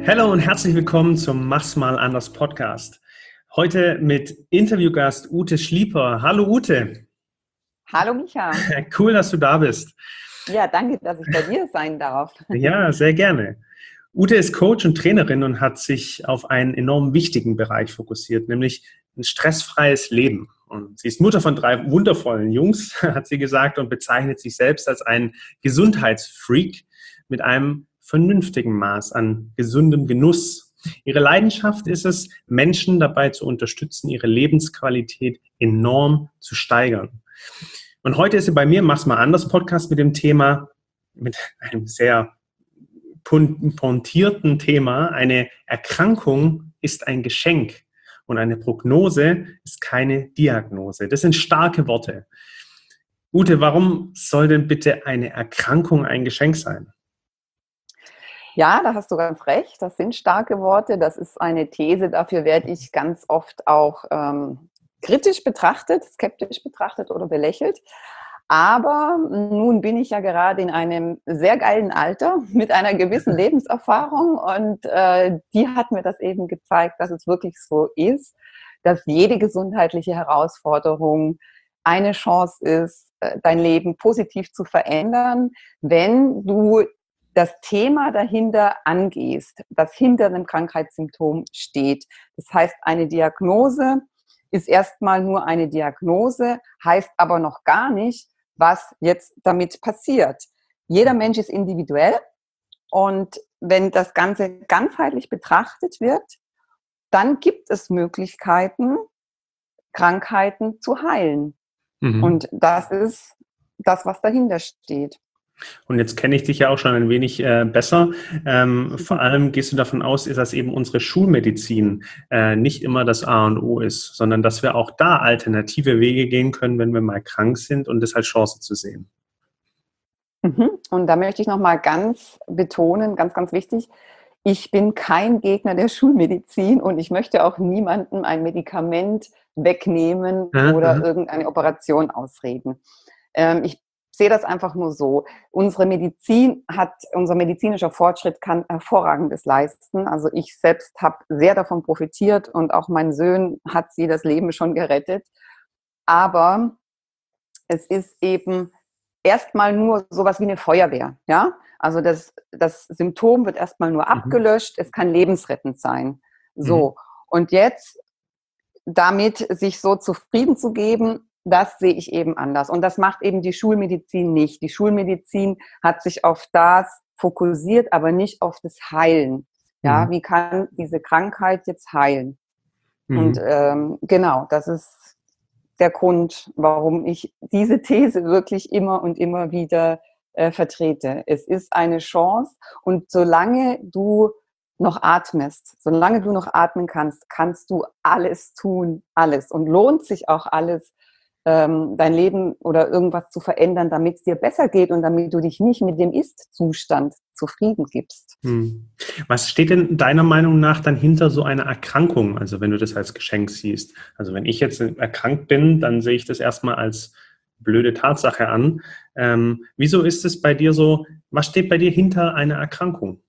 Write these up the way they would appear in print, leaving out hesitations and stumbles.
Hallo und herzlich willkommen zum Mach's mal anders Podcast. Heute mit Interviewgast Ute Schlieper. Hallo Ute. Hallo Micha. Cool, dass du da bist. Ja, danke, dass ich bei dir sein darf. Ja, sehr gerne. Ute ist Coach und Trainerin und hat sich auf einen enorm wichtigen Bereich fokussiert, nämlich ein stressfreies Leben. Und sie ist Mutter von 3 wundervollen Jungs, hat sie gesagt, und bezeichnet sich selbst als einen Gesundheitsfreak mit einem vernünftigen Maß an gesundem Genuss. Ihre Leidenschaft ist es, Menschen dabei zu unterstützen, ihre Lebensqualität enorm zu steigern. Und heute ist sie bei mir im Mach's mal anders Podcast mit dem Thema, mit einem sehr pointierten Thema: Eine Erkrankung ist ein Geschenk und eine Prognose ist keine Diagnose. Das sind starke Worte. Ute, warum soll denn bitte eine Erkrankung ein Geschenk sein? Ja, da hast du ganz recht. Das sind starke Worte. Das ist eine These. Dafür werde ich ganz oft auch kritisch betrachtet, skeptisch betrachtet oder belächelt. Aber nun bin ich ja gerade in einem sehr geilen Alter mit einer gewissen Lebenserfahrung und die hat mir das eben gezeigt, dass es wirklich so ist, dass jede gesundheitliche Herausforderung eine Chance ist, dein Leben positiv zu verändern, wenn du das Thema dahinter angehst, das hinter einem Krankheitssymptom steht. Das heißt, eine Diagnose ist erstmal nur eine Diagnose, heißt aber noch gar nicht, was jetzt damit passiert. Jeder Mensch ist individuell und wenn das Ganze ganzheitlich betrachtet wird, dann gibt es Möglichkeiten, Krankheiten zu heilen. Und das ist das, was dahinter steht. Und jetzt kenne ich dich ja auch schon ein wenig besser. Vor allem gehst du davon aus, dass eben unsere Schulmedizin nicht immer das A und O ist, sondern dass wir auch da alternative Wege gehen können, wenn wir mal krank sind, und das als Chance zu sehen. Und da möchte ich nochmal ganz betonen, ganz, ganz wichtig, ich bin kein Gegner der Schulmedizin und ich möchte auch niemandem ein Medikament wegnehmen oder irgendeine Operation ausreden. Ich sehe das einfach nur so. Unser medizinischer Fortschritt kann Hervorragendes leisten. Also ich selbst habe sehr davon profitiert und auch meinen Söhnen hat sie das Leben schon gerettet. Aber es ist eben erstmal nur sowas wie eine Feuerwehr. Ja? Also das Symptom wird erstmal nur abgelöscht. Es kann lebensrettend sein. So. Und jetzt damit sich so zufrieden zu geben, das sehe ich eben anders. Und das macht eben die Schulmedizin nicht. Die Schulmedizin hat sich auf das fokussiert, aber nicht auf das Heilen. Ja, wie kann diese Krankheit jetzt heilen? Und genau, das ist der Grund, warum ich diese These wirklich immer und immer wieder vertrete. Es ist eine Chance und solange du noch atmest, solange du noch atmen kannst, kannst du alles tun, alles. Und lohnt sich auch alles, dein Leben oder irgendwas zu verändern, damit es dir besser geht und damit du dich nicht mit dem Ist-Zustand zufrieden gibst. Was steht denn deiner Meinung nach dann hinter so einer Erkrankung, also wenn du das als Geschenk siehst? Also wenn ich jetzt erkrankt bin, dann sehe ich das erstmal als blöde Tatsache an. Wieso ist es bei dir so, was steht bei dir hinter einer Erkrankung?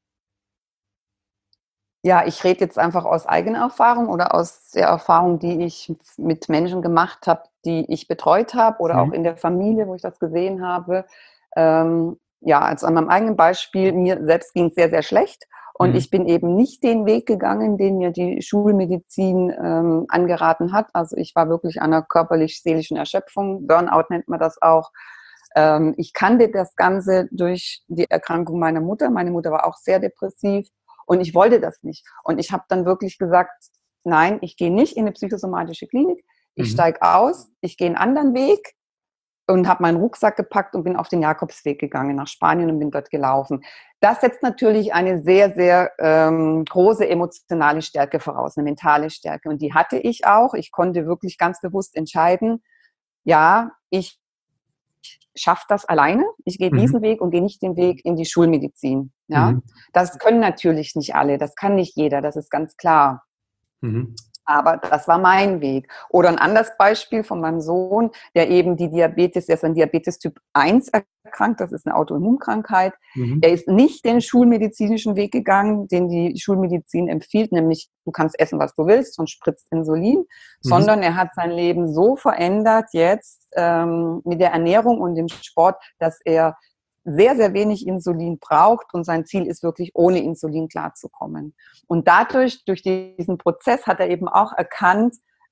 Ja, ich rede jetzt einfach aus eigener Erfahrung oder aus der Erfahrung, die ich mit Menschen gemacht habe, die ich betreut habe oder auch in der Familie, wo ich das gesehen habe. Ja, also an meinem eigenen Beispiel, mir selbst ging es sehr, sehr schlecht und ich bin eben nicht den Weg gegangen, den mir die Schulmedizin angeraten hat. Also ich war wirklich an einer körperlich-seelischen Erschöpfung, Burnout nennt man das auch. Ich kannte das Ganze durch die Erkrankung meiner Mutter. Meine Mutter war auch sehr depressiv. Und ich wollte das nicht. Und ich habe dann wirklich gesagt, nein, ich gehe nicht in eine psychosomatische Klinik. Ich steige aus, ich gehe einen anderen Weg und habe meinen Rucksack gepackt und bin auf den Jakobsweg gegangen nach Spanien und bin dort gelaufen. Das setzt natürlich eine sehr, sehr große emotionale Stärke voraus, eine mentale Stärke. Und die hatte ich auch. Ich konnte wirklich ganz bewusst entscheiden, ja, ich schaffe das alleine. Ich gehe diesen Weg und gehe nicht den Weg in die Schulmedizin. Ja, das können natürlich nicht alle. Das kann nicht jeder. Das ist ganz klar. Aber das war mein Weg. Oder ein anderes Beispiel von meinem Sohn, der eben der ist an Diabetes Typ 1 erkrankt, das ist eine Autoimmunkrankheit. Er ist nicht den schulmedizinischen Weg gegangen, den die Schulmedizin empfiehlt, nämlich du kannst essen, was du willst und spritzt Insulin, sondern er hat sein Leben so verändert jetzt mit der Ernährung und dem Sport, dass er sehr, sehr wenig Insulin braucht und sein Ziel ist wirklich, ohne Insulin klarzukommen. Und durch diesen Prozess hat er eben auch erkannt,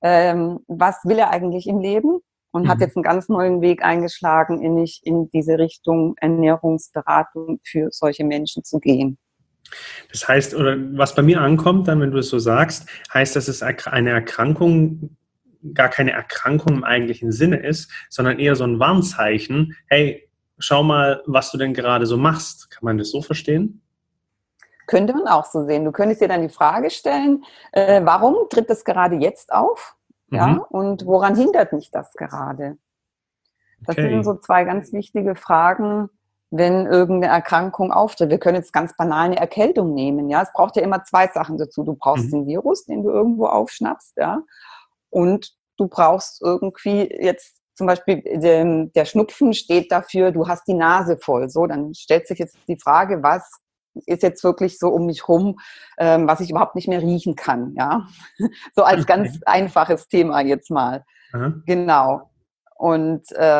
was will er eigentlich im Leben und hat jetzt einen ganz neuen Weg eingeschlagen, in diese Richtung Ernährungsberatung für solche Menschen zu gehen. Das heißt, oder was bei mir ankommt, dann, wenn du es so sagst, heißt, dass es eine Erkrankung gar keine Erkrankung im eigentlichen Sinne ist, sondern eher so ein Warnzeichen, hey, schau mal, was du denn gerade so machst. Kann man das so verstehen? Könnte man auch so sehen. Du könntest dir dann die Frage stellen, warum tritt das gerade jetzt auf? Ja, und woran hindert mich das gerade? Das sind so zwei ganz wichtige Fragen, wenn irgendeine Erkrankung auftritt. Wir können jetzt ganz banal eine Erkältung nehmen. Ja, es braucht ja immer zwei Sachen dazu. Du brauchst den Virus, den du irgendwo aufschnappst, ja, und du brauchst irgendwie jetzt zum Beispiel der Schnupfen steht dafür, du hast die Nase voll. So, dann stellt sich jetzt die Frage, was ist jetzt wirklich so um mich rum, was ich überhaupt nicht mehr riechen kann. Ja, so als ganz einfaches Thema jetzt mal. Genau. Und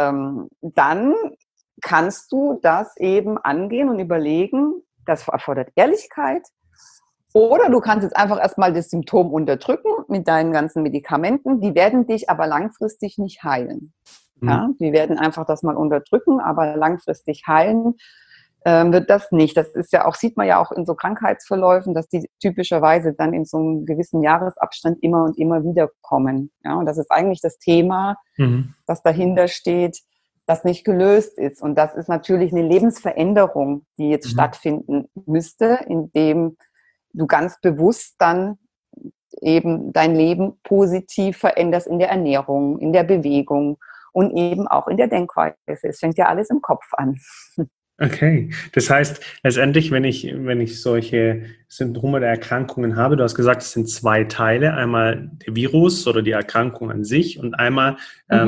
dann kannst du das eben angehen und überlegen, das erfordert Ehrlichkeit. Oder du kannst jetzt einfach erstmal das Symptom unterdrücken mit deinen ganzen Medikamenten. Die werden dich aber langfristig nicht heilen. Ja, die werden einfach das mal unterdrücken, aber langfristig heilen wird das nicht. Das ist ja auch, sieht man ja auch in so Krankheitsverläufen, dass die typischerweise dann in so einem gewissen Jahresabstand immer und immer wieder kommen. Ja, und das ist eigentlich das Thema, das dahinter steht, das nicht gelöst ist. Und das ist natürlich eine Lebensveränderung, die jetzt stattfinden müsste, indem du ganz bewusst dann eben dein Leben positiv veränderst in der Ernährung, in der Bewegung und eben auch in der Denkweise. Es fängt ja alles im Kopf an. Okay, das heißt, letztendlich, wenn ich solche Symptome der Erkrankungen habe, du hast gesagt, es sind zwei Teile, einmal der Virus oder die Erkrankung an sich und einmal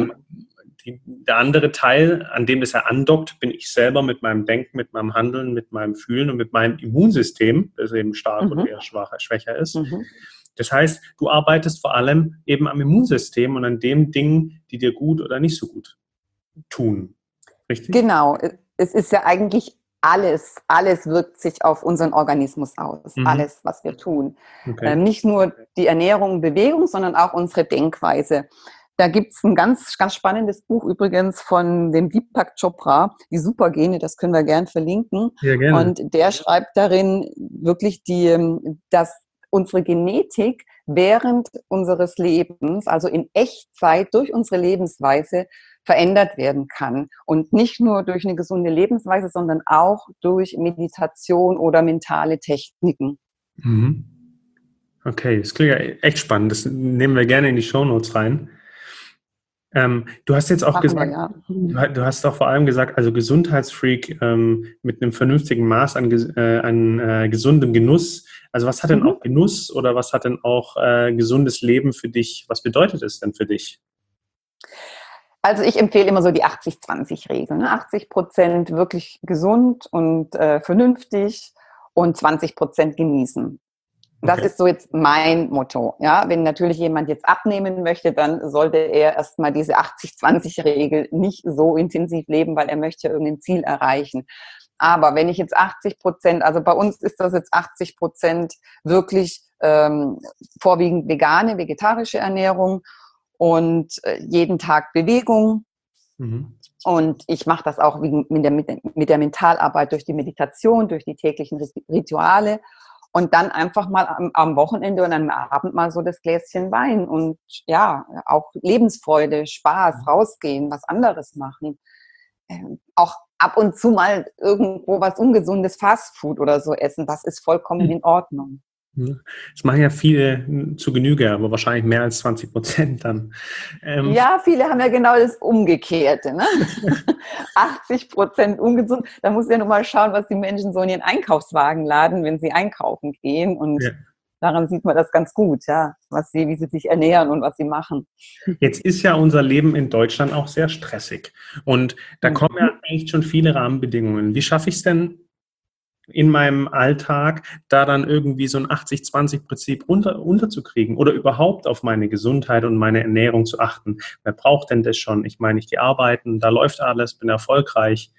der andere Teil, an dem es ja andockt, bin ich selber mit meinem Denken, mit meinem Handeln, mit meinem Fühlen und mit meinem Immunsystem, das eben stark oder eher schwächer ist. Das heißt, du arbeitest vor allem eben am Immunsystem und an den Dingen, die dir gut oder nicht so gut tun. Richtig? Genau. Es ist ja eigentlich alles wirkt sich auf unseren Organismus aus. Alles, was wir tun. Okay. Nicht nur die Ernährung und Bewegung, sondern auch unsere Denkweise. Da gibt es ein ganz, ganz spannendes Buch übrigens von dem Deepak Chopra, die Supergene, das können wir gern verlinken. Ja, gerne. Und der schreibt darin wirklich, dass unsere Genetik während unseres Lebens, also in Echtzeit durch unsere Lebensweise, verändert werden kann. Und nicht nur durch eine gesunde Lebensweise, sondern auch durch Meditation oder mentale Techniken. Okay, das klingt ja echt spannend. Das nehmen wir gerne in die Shownotes rein. Du hast jetzt auch gesagt, du hast auch vor allem gesagt, also Gesundheitsfreak mit einem vernünftigen Maß an gesundem Genuss. Also was hat denn auch Genuss oder was hat denn auch gesundes Leben für dich? Was bedeutet es denn für dich? Also ich empfehle immer so die 80-20-Regel. 80% wirklich gesund und vernünftig und 20% genießen. Das ist so jetzt mein Motto. Ja, wenn natürlich jemand jetzt abnehmen möchte, dann sollte er erstmal diese 80-20-Regel nicht so intensiv leben, weil er möchte ja irgendein Ziel erreichen. Aber wenn ich jetzt 80%, also bei uns ist das jetzt 80% wirklich vorwiegend vegetarische Ernährung und jeden Tag Bewegung. Und ich mache das auch mit der Mentalarbeit durch die Meditation, durch die täglichen Rituale. Und dann einfach mal am Wochenende und am Abend mal so das Gläschen Wein und ja, auch Lebensfreude, Spaß, rausgehen, was anderes machen. Auch ab und zu mal irgendwo was Ungesundes, Fastfood oder so essen, das ist vollkommen in Ordnung. Das machen ja viele zu Genüge, aber wahrscheinlich mehr als 20% dann. Ja, viele haben ja genau das Umgekehrte. Ne? 80% ungesund. Da muss ja nur mal schauen, was die Menschen so in ihren Einkaufswagen laden, wenn sie einkaufen gehen. Und daran sieht man das ganz gut, ja, wie sie sich ernähren und was sie machen. Jetzt ist ja unser Leben in Deutschland auch sehr stressig. Und da kommen ja Mhm. echt schon viele Rahmenbedingungen. Wie schaffe ich es denn in meinem Alltag, da dann irgendwie so ein 80-20-Prinzip unterzukriegen oder überhaupt auf meine Gesundheit und meine Ernährung zu achten? Wer braucht denn das schon? Ich meine, ich gehe arbeiten, da läuft alles, bin erfolgreich.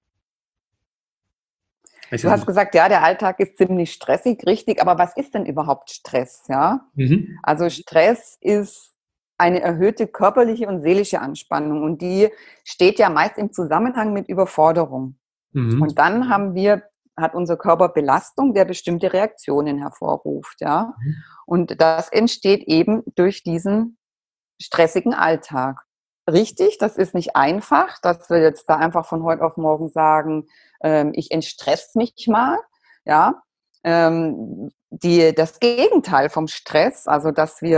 Ist Du ja hast gesagt, ja, der Alltag ist ziemlich stressig, richtig, aber was ist denn überhaupt Stress, ja? mhm. Also Stress ist eine erhöhte körperliche und seelische Anspannung und die steht ja meist im Zusammenhang mit Überforderung. Mhm. Und dann hat unser Körper Belastung, der bestimmte Reaktionen hervorruft, ja. Und das entsteht eben durch diesen stressigen Alltag. Richtig, das ist nicht einfach, dass wir jetzt da einfach von heute auf morgen sagen, ich entstress mich mal, ja. Das Gegenteil vom Stress, also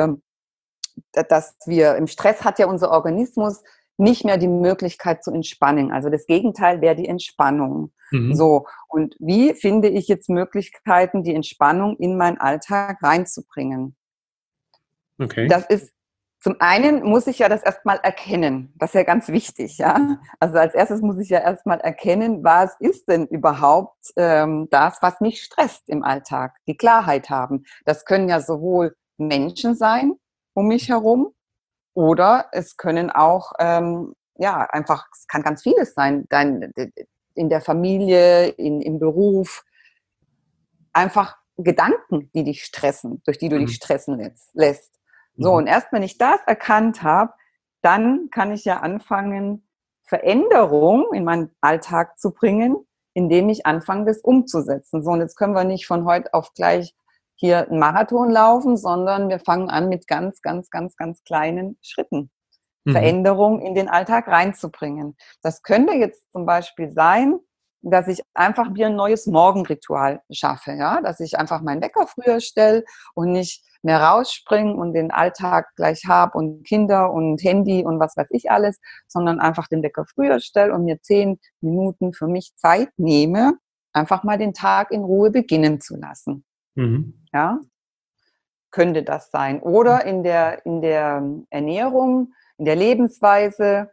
dass wir im Stress hat ja unser Organismus nicht mehr die Möglichkeit zu entspannen. Also das Gegenteil wäre die Entspannung. Mhm. So, und wie finde ich jetzt Möglichkeiten, die Entspannung in meinen Alltag reinzubringen? Okay. Das ist Zum einen muss ich ja das erstmal erkennen. Das ist ja ganz wichtig, ja. Also als erstes muss ich ja erstmal erkennen, was ist denn überhaupt das, was mich stresst im Alltag. Die Klarheit haben. Das können ja sowohl Menschen sein um mich herum, oder es können auch, ja, einfach, es kann ganz vieles sein, in der Familie, im Beruf, einfach Gedanken, die dich stressen, durch die du dich Mhm. stressen lässt. So, Mhm. und erst wenn ich das erkannt habe, dann kann ich ja anfangen, Veränderung in meinen Alltag zu bringen, indem ich anfange, das umzusetzen. So, und jetzt können wir nicht von heute auf gleich hier einen Marathon laufen, sondern wir fangen an mit ganz, ganz, ganz, ganz kleinen Schritten. Mhm. Veränderung in den Alltag reinzubringen. Das könnte jetzt zum Beispiel sein, dass ich einfach mir ein neues Morgenritual schaffe, ja, dass ich einfach meinen Wecker früher stelle und nicht mehr rausspringe und den Alltag gleich habe und Kinder und Handy und was weiß ich alles, sondern einfach den Wecker früher stelle und mir 10 Minuten für mich Zeit nehme, einfach mal den Tag in Ruhe beginnen zu lassen, Mhm. ja, könnte das sein. Oder in der Ernährung, in der Lebensweise,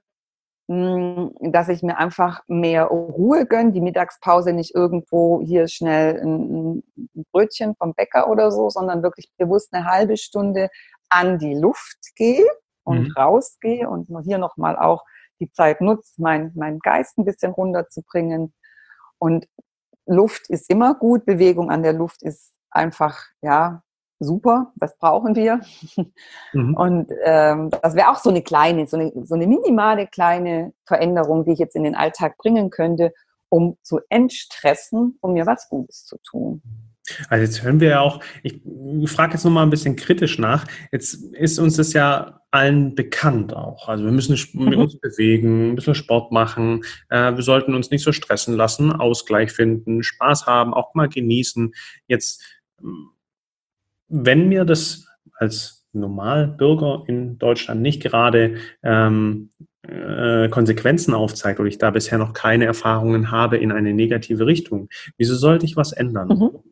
dass ich mir einfach mehr Ruhe gönne, die Mittagspause nicht irgendwo hier schnell ein Brötchen vom Bäcker oder so, sondern wirklich bewusst eine halbe Stunde an die Luft gehe Mhm. und rausgehe und hier nochmal auch die Zeit nutze, meinen Geist ein bisschen runterzubringen. Und Luft ist immer gut, Bewegung an der Luft ist einfach, ja, super, das brauchen wir. Mhm. Und das wäre auch so eine minimale kleine Veränderung, die ich jetzt in den Alltag bringen könnte, um zu entstressen, um mir was Gutes zu tun. Also jetzt hören wir ja auch, ich frage jetzt nochmal ein bisschen kritisch nach. Jetzt ist uns das ja allen bekannt auch. Also wir müssen Mhm. uns bewegen, ein bisschen Sport machen. Wir sollten uns nicht so stressen lassen, Ausgleich finden, Spaß haben, auch mal genießen. Jetzt, wenn mir das als Normalbürger in Deutschland nicht gerade Konsequenzen aufzeigt oder ich da bisher noch keine Erfahrungen habe in eine negative Richtung, wieso sollte ich was ändern? Mhm.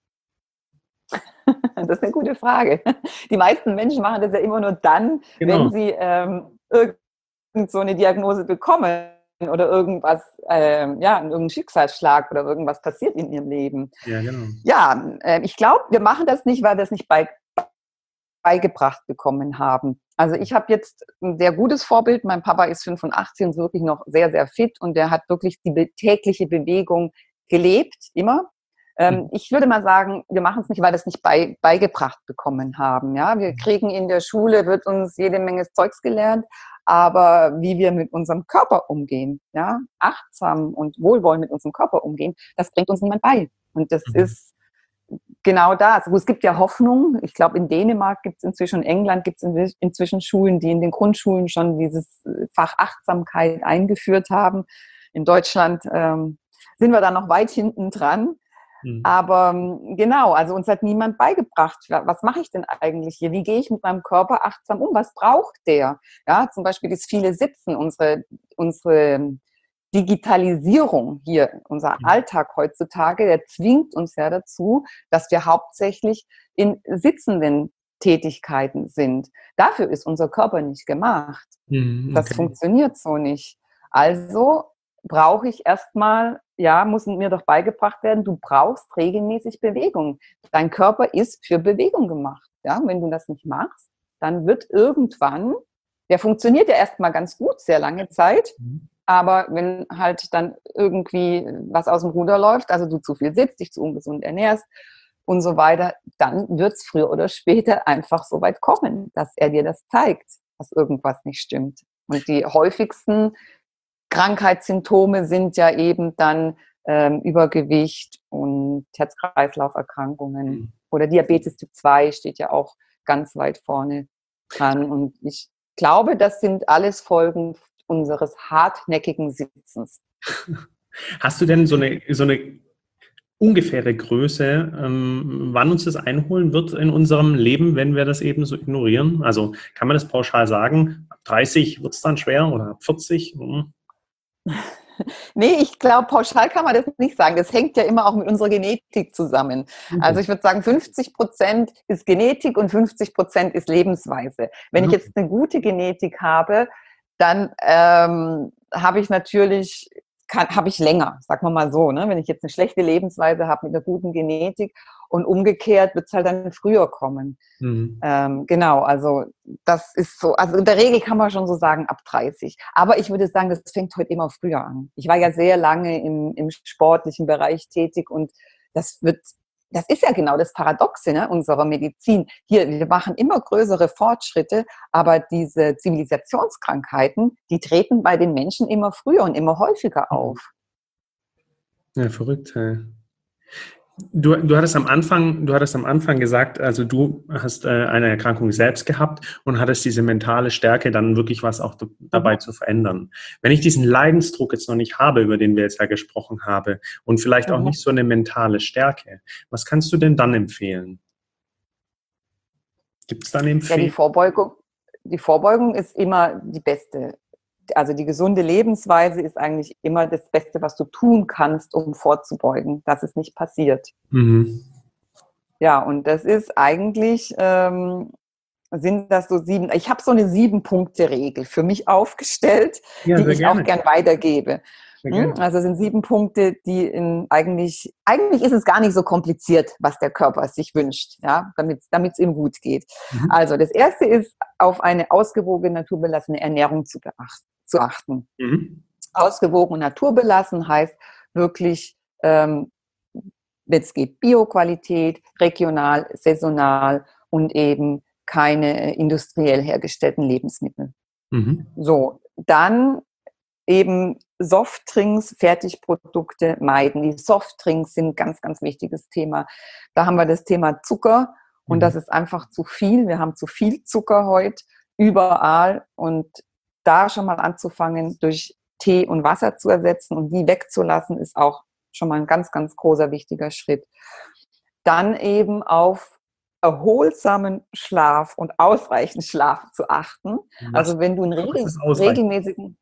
Das ist eine gute Frage. Die meisten Menschen machen das ja immer nur dann, wenn Genau. sie irgend so eine Diagnose bekommen oder irgendwas, ja, irgendein Schicksalsschlag oder irgendwas passiert in ihrem Leben. Ja, genau. Ja, ich glaube, wir machen das nicht, weil wir es nicht beigebracht bekommen haben. Also ich habe jetzt ein sehr gutes Vorbild. Mein Papa ist 85 und ist wirklich noch sehr, sehr fit und der hat wirklich die tägliche Bewegung gelebt, immer. Mhm. Ich würde mal sagen, wir machen es nicht, weil wir es nicht beigebracht bekommen haben. Ja, wir kriegen in der Schule, wird uns jede Menge Zeugs gelernt, aber wie wir mit unserem Körper umgehen, ja, achtsam und wohlwollend mit unserem Körper umgehen, das bringt uns niemand bei. Und das Mhm. ist genau das. Es gibt ja Hoffnung. Ich glaube, in Dänemark gibt es inzwischen, in England gibt es inzwischen Schulen, die in den Grundschulen schon dieses Fach Achtsamkeit eingeführt haben. In Deutschland sind wir da noch weit hinten dran. Mhm. Aber genau, also uns hat niemand beigebracht, was mache ich denn eigentlich hier? Wie gehe ich mit meinem Körper achtsam um? Was braucht der? Ja, zum Beispiel das viele Sitzen, unsere Digitalisierung hier, unser Alltag heutzutage, der zwingt uns ja dazu, dass wir hauptsächlich in sitzenden Tätigkeiten sind. Dafür ist unser Körper nicht gemacht. Das Okay. funktioniert so nicht. Also brauche ich erstmal, ja, muss mir doch beigebracht werden, du brauchst regelmäßig Bewegung. Dein Körper ist für Bewegung gemacht. Ja? Wenn du das nicht machst, dann wird irgendwann, der funktioniert ja erstmal ganz gut, sehr lange Zeit, aber wenn halt dann irgendwie was aus dem Ruder läuft, also du zu viel sitzt, dich zu ungesund ernährst und so weiter, dann wird es früher oder später einfach so weit kommen, dass er dir das zeigt, dass irgendwas nicht stimmt. Und die häufigsten Krankheitssymptome sind ja eben dann Übergewicht und Herz-Kreislauf-Erkrankungen. Oder Diabetes Typ 2 steht ja auch ganz weit vorne dran. Und ich glaube, das sind alles Folgen unseres hartnäckigen Sitzens. Hast du denn so eine ungefähre Größe, wann uns das einholen wird in unserem Leben, wenn wir das eben so ignorieren? Also kann man das pauschal sagen? Ab 30 wird es dann schwer oder ab 40? Nee, ich glaube, pauschal kann man das nicht sagen. Das hängt ja immer auch mit unserer Genetik zusammen. Also ich würde sagen, 50% ist Genetik und 50% ist Lebensweise. Wenn ich jetzt eine gute Genetik habe, dann habe ich natürlich, habe ich länger, sagen wir mal so. Ne? Wenn ich jetzt eine schlechte Lebensweise habe mit einer guten Genetik und umgekehrt wird es halt dann früher kommen. Genau, also das ist so, also in der Regel kann man schon so sagen ab 30. Aber ich würde sagen, das fängt heute immer früher an. Ich war ja sehr lange im sportlichen Bereich tätig und das ist ja genau das Paradoxe, ne, unserer Medizin. Hier, wir machen immer größere Fortschritte, aber diese Zivilisationskrankheiten, die treten bei den Menschen immer früher und immer häufiger auf. Ja, verrückt. Du hattest am Anfang gesagt, also du hast eine Erkrankung selbst gehabt und hattest diese mentale Stärke, dann wirklich was auch dabei zu verändern. Wenn ich diesen Leidensdruck jetzt noch nicht habe, über den wir jetzt ja gesprochen haben, und vielleicht auch nicht so eine mentale Stärke, was kannst du denn dann empfehlen? Gibt es da eine Ja, Empfehlung? die Vorbeugung ist immer die beste. Also die gesunde Lebensweise ist eigentlich immer das Beste, was du tun kannst, um vorzubeugen, dass es nicht passiert. Ja, und das ist eigentlich, sind das so ich habe so eine 7-Punkte-Regel für mich aufgestellt, Ja, die sehr ich auch gerne. gern weitergebe. Sehr gerne. Also es sind 7 Punkte, die eigentlich ist es gar nicht so kompliziert, was der Körper sich wünscht, ja, damit es ihm gut geht. Also das erste ist, auf eine ausgewogene, naturbelassene Ernährung zu achten. Ausgewogen und naturbelassen heißt wirklich, wenn es geht, Bioqualität, regional, saisonal und eben keine industriell hergestellten Lebensmittel. So, dann eben Softdrinks, Fertigprodukte meiden. Die Softdrinks sind ein ganz, ganz wichtiges Thema. Da haben wir das Thema Zucker und das ist einfach zu viel. Wir haben zu viel Zucker heute überall und da schon mal anzufangen, durch Tee und Wasser zu ersetzen und die wegzulassen, ist auch schon mal ein ganz, ganz großer, wichtiger Schritt. Dann eben auf erholsamen Schlaf und ausreichend Schlaf zu achten. Also wenn du einen regelmäßigen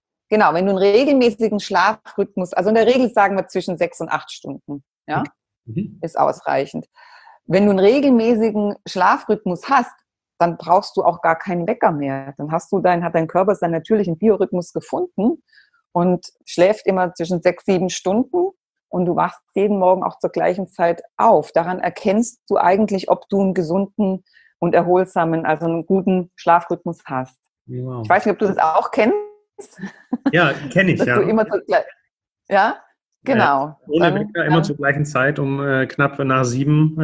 Schlafrhythmus, also in der Regel sagen wir zwischen 6 und 8 Stunden, ja, ist ausreichend. Wenn du einen regelmäßigen Schlafrhythmus hast, dann brauchst du auch gar keinen Wecker mehr. Dann hat dein Körper seinen natürlichen Biorhythmus gefunden und schläft immer zwischen 6, 7 Stunden und du wachst jeden Morgen auch zur gleichen Zeit auf. Daran erkennst du eigentlich, ob du einen gesunden und erholsamen, also einen guten Schlafrhythmus hast. Wow. Ich weiß nicht, ob du das auch kennst. Ja, kenne ich, Dass ja. du immer ja, genau. Ohne Wecker, immer zur gleichen Zeit, um knapp nach 7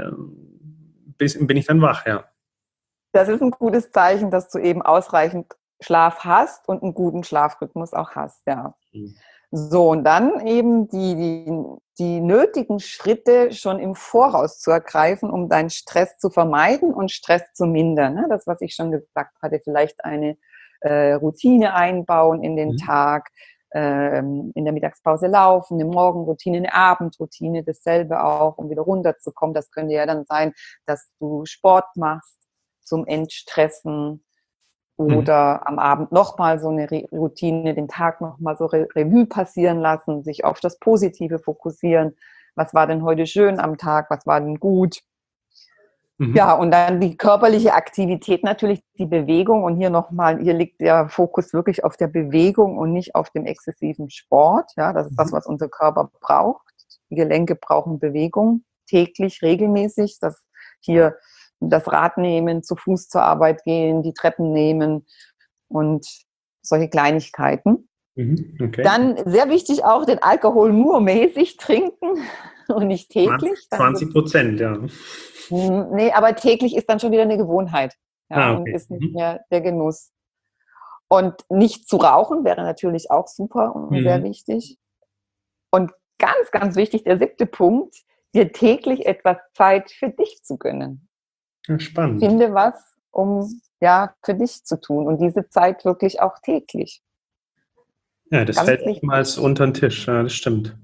bin ich dann wach, ja. Das ist ein gutes Zeichen, dass du eben ausreichend Schlaf hast und einen guten Schlafrhythmus auch hast, ja. So, und dann eben die nötigen Schritte schon im Voraus zu ergreifen, um deinen Stress zu vermeiden und Stress zu mindern. Ne? Das, was ich schon gesagt hatte, vielleicht eine Routine einbauen in den Tag, in der Mittagspause laufen, eine Morgenroutine, eine Abendroutine, dasselbe auch, um wieder runterzukommen. Das könnte ja dann sein, dass du Sport machst zum Entstressen. Oder am Abend nochmal so eine Routine, den Tag nochmal so Revue passieren lassen, sich auf das Positive fokussieren. Was war denn heute schön am Tag? Was war denn gut? Ja, und dann die körperliche Aktivität natürlich, die Bewegung. Und hier nochmal, hier liegt der Fokus wirklich auf der Bewegung und nicht auf dem exzessiven Sport. Ja, das ist das, was unser Körper braucht. Die Gelenke brauchen Bewegung, täglich, regelmäßig. Hier das Rad nehmen, zu Fuß zur Arbeit gehen, die Treppen nehmen und solche Kleinigkeiten. Okay. Dann sehr wichtig auch, den Alkohol nur mäßig trinken und nicht täglich. 20%, ja. Nee, aber täglich ist dann schon wieder eine Gewohnheit. Ja, okay. Und ist nicht mehr der Genuss. Und nicht zu rauchen wäre natürlich auch super und sehr wichtig. Und ganz, ganz wichtig, der 7. Punkt, dir täglich etwas Zeit für dich zu gönnen. Ja, spannend. Finde was, um für dich zu tun. Und diese Zeit wirklich auch täglich. Ja, das fällt oftmals unter den Tisch. Ja, das stimmt.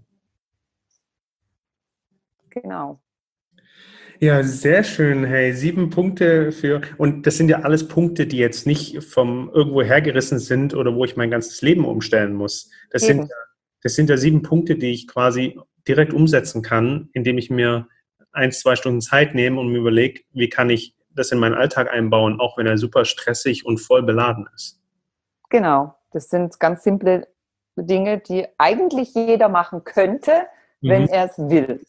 Genau. Ja, sehr schön. Hey, 7 Punkte und das sind ja alles Punkte, die jetzt nicht vom irgendwo hergerissen sind oder wo ich mein ganzes Leben umstellen muss. Das sind ja 7 Punkte, die ich quasi direkt umsetzen kann, indem ich mir 1-2 Stunden Zeit nehme und mir überlege, wie kann ich das in meinen Alltag einbauen, auch wenn er super stressig und voll beladen ist. Genau, das sind ganz simple Dinge, die eigentlich jeder machen könnte, wenn er es will.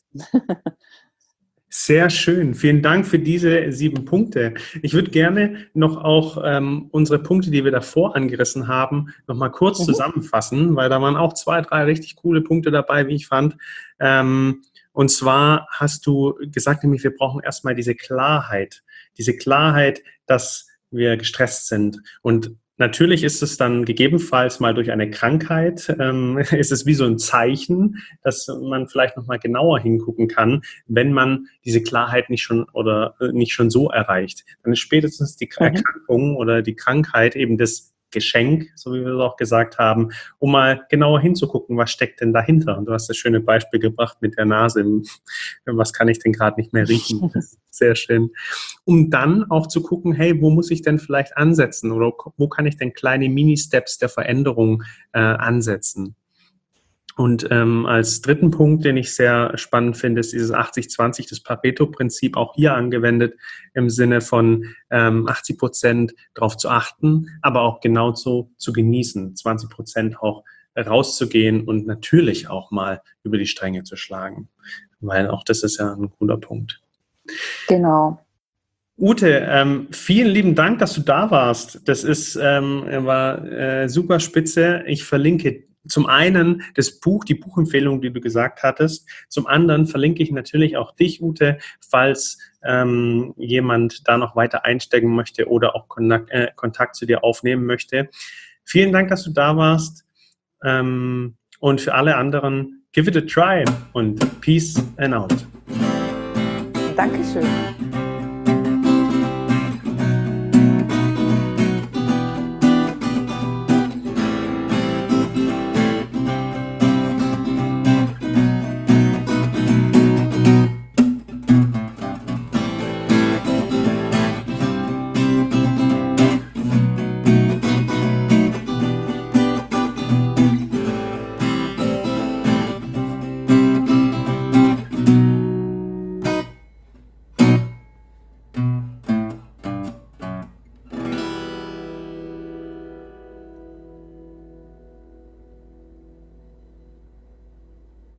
Sehr schön. Vielen Dank für diese 7 Punkte. Ich würde gerne noch auch unsere Punkte, die wir davor angerissen haben, noch mal kurz zusammenfassen, weil da waren auch 2, 3 richtig coole Punkte dabei, wie ich fand. Und zwar hast du gesagt, nämlich wir brauchen erstmal diese Klarheit, dass wir gestresst sind. Und natürlich ist es dann gegebenenfalls mal durch eine Krankheit, ist es wie so ein Zeichen, dass man vielleicht noch mal genauer hingucken kann, wenn man diese Klarheit nicht schon so erreicht. Dann ist spätestens die Erkrankung oder die Krankheit eben das Geschenk, so wie wir es auch gesagt haben, um mal genauer hinzugucken, was steckt denn dahinter. Und du hast das schöne Beispiel gebracht mit der Nase. Was kann ich denn gerade nicht mehr riechen? Sehr schön. Um dann auch zu gucken, hey, wo muss ich denn vielleicht ansetzen oder wo kann ich denn kleine Mini-Steps der Veränderung ansetzen? Und als 3. Punkt, den ich sehr spannend finde, ist dieses 80-20, das Pareto-Prinzip, auch hier angewendet im Sinne von 80% darauf zu achten, aber auch genauso zu genießen, 20% auch rauszugehen und natürlich auch mal über die Stränge zu schlagen, weil auch das ist ja ein cooler Punkt. Genau. Ute, vielen lieben Dank, dass du da warst. Das war super spitze. Ich verlinke zum einen das Buch, die Buchempfehlung, die du gesagt hattest. Zum anderen verlinke ich natürlich auch dich, Ute, falls jemand da noch weiter einsteigen möchte oder auch Kontakt zu dir aufnehmen möchte. Vielen Dank, dass du da warst. Und für alle anderen, give it a try und peace and out. Dankeschön.